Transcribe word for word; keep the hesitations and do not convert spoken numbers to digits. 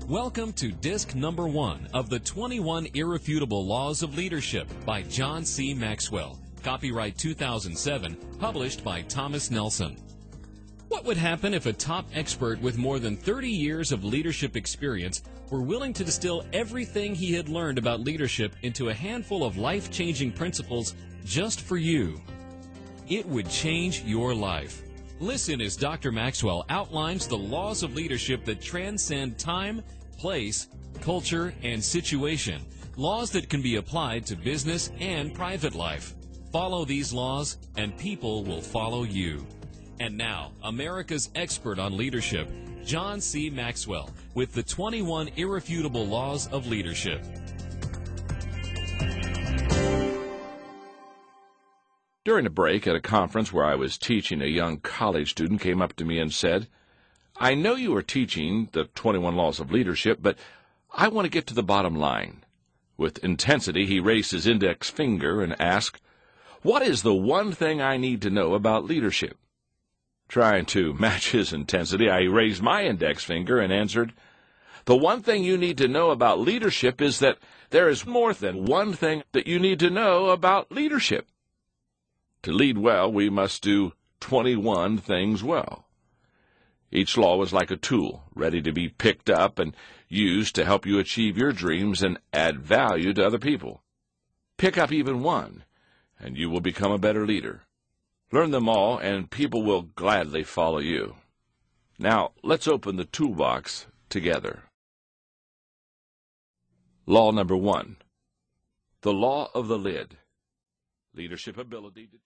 Welcome to disc number one of the twenty-one Irrefutable Laws of Leadership by John C. Maxwell. Copyright two thousand seven, published by Thomas Nelson. What would happen if a top expert with more than thirty years of leadership experience were willing to distill everything he had learned about leadership into a handful of life-changing principles just for you? It would change your life. Listen as Doctor Maxwell outlines the laws of leadership that transcend time, place, culture, and situation. Laws that can be applied to business and private life. Follow these laws, and people will follow you. And now, America's expert on leadership, John C. Maxwell, with the twenty-one Irrefutable Laws of Leadership. During a break at a conference where I was teaching, a young college student came up to me and said, "I know you are teaching the twenty-one Laws of Leadership, but I want to get to the bottom line." With intensity, he raised his index finger and asked, "What is the one thing I need to know about leadership?" Trying to match his intensity, I raised my index finger and answered, "The one thing you need to know about leadership is that there is more than one thing that you need to know about leadership. To lead well, we must do twenty-one things well." Each law was like a tool, ready to be picked up and used to help you achieve your dreams and add value to other people. Pick up even one, and you will become a better leader. Learn them all, and people will gladly follow you. Now, let's open the toolbox together. Law number one, the law of the lid. Leadership ability to